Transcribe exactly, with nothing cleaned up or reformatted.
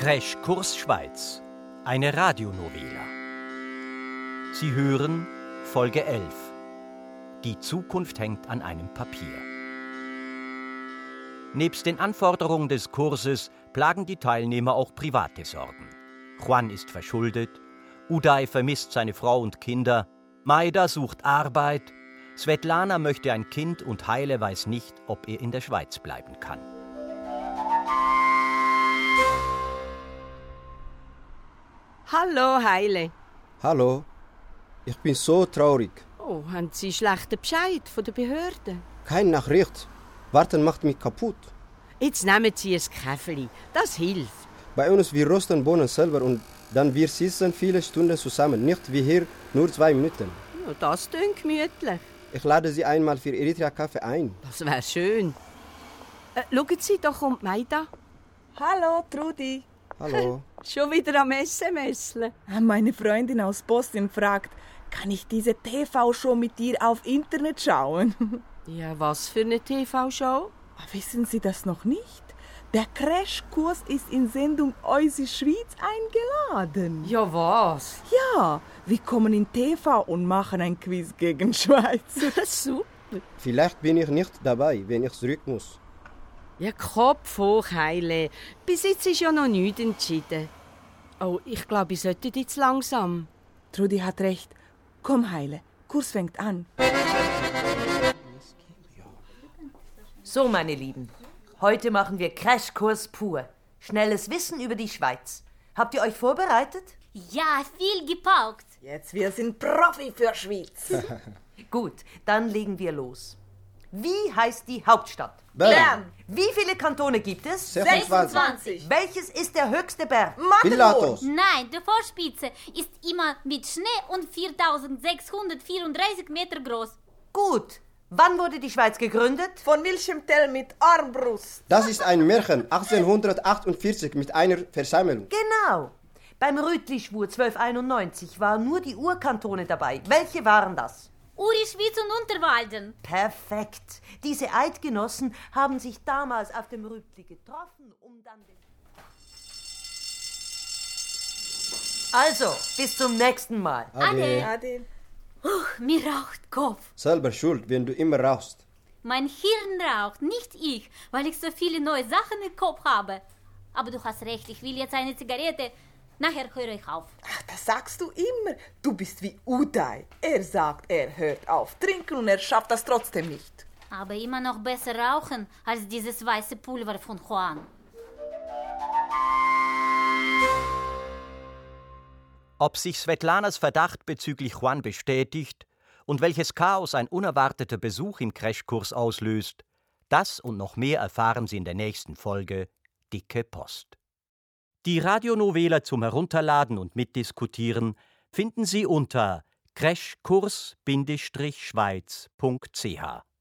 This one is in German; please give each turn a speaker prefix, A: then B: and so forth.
A: Crashkurs Schweiz, eine Radionovela. Sie hören Folge elf. Die Zukunft hängt an einem Papier. Nebst den Anforderungen des Kurses plagen die Teilnehmer auch private Sorgen. Juan ist verschuldet, Uday vermisst seine Frau und Kinder, Maida sucht Arbeit, Svetlana möchte ein Kind und Heile weiß nicht, ob er in der Schweiz bleiben kann.
B: Hallo, Heile.
C: Hallo, ich bin so traurig.
B: Oh, haben Sie schlechten Bescheid von der Behörde?
C: Keine Nachricht. Warten macht mich kaputt.
B: Jetzt nehmen Sie ein Käferli, das hilft.
C: Bei uns wir rösten Bohnen selber und dann wir sitzen viele Stunden zusammen. Nicht wie hier, nur zwei Minuten.
B: Ja, das klingt gemütlich.
C: Ich lade Sie einmal für Eritrea Kaffee ein.
B: Das wäre schön. Äh, schauen Sie, da kommt Maida.
D: Hallo, Trudi.
C: Hallo.
B: Schon wieder am SMSlen.
D: Meine Freundin aus Boston fragt, kann ich diese T V-Show mit dir auf Internet schauen?
B: Ja, was für eine T V-Show?
D: Wissen Sie das noch nicht? Der Crashkurs ist in Sendung Unsere Schweiz eingeladen.
B: Ja, was?
D: Ja, wir kommen in T V und machen ein Quiz gegen Schweiz.
B: Super.
C: Vielleicht bin ich nicht dabei, wenn ich zurück muss.
B: Ja, Kopf hoch, Heile. Bis jetzt ist ja noch nichts entschieden. Oh, ich glaube, ich sollte jetzt langsam.
D: Trudi hat recht. Komm, Heile, Kurs fängt an.
E: So, meine Lieben, heute machen wir Crashkurs pur. Schnelles Wissen über die Schweiz. Habt ihr euch vorbereitet?
F: Ja, viel gepaukt.
D: Jetzt, wir sind Profi für Schweiz.
E: Gut, dann legen wir los. Wie heißt die Hauptstadt?
D: Bern.
E: Wie viele Kantone gibt es?
D: sechsundzwanzig.
E: Welches ist der höchste Berg?
C: Pilatus.
F: Nein, die Vorspitze ist immer mit Schnee und viertausendsechshundertvierunddreißig Meter groß.
E: Gut. Wann wurde die Schweiz gegründet?
D: Von Wilhelm Tell mit Armbrust.
C: Das ist ein Märchen, achtzehnhundertachtundvierzig mit einer Versammlung.
E: Genau. Beim Rütli-Schwur zwölfhunderteinundneunzig waren nur die Urkantone dabei. Welche waren das?
F: Uri, Schwyz und Unterwalden.
E: Perfekt. Diese Eidgenossen haben sich damals auf dem Rütli getroffen, um dann den... Also, bis zum nächsten Mal.
F: Ade.
D: Ade.
F: Huch, mir raucht Kopf.
C: Selber schuld, wenn du immer rauchst.
F: Mein Hirn raucht, nicht ich, weil ich so viele neue Sachen im Kopf habe. Aber du hast recht, ich will jetzt eine Zigarette. Nachher höre ich auf.
D: Ach, das sagst du immer. Du bist wie Uday. Er sagt, er hört auf trinken und er schafft das trotzdem nicht.
F: Aber immer noch besser rauchen als dieses weiße Pulver von Juan.
A: Ob sich Svetlanas Verdacht bezüglich Juan bestätigt und welches Chaos ein unerwarteter Besuch im Crashkurs auslöst, das und noch mehr erfahren Sie in der nächsten Folge Dicke Post. Die Radionovela zum Herunterladen und Mitdiskutieren finden Sie unter crashkurs Schweiz punkt c h.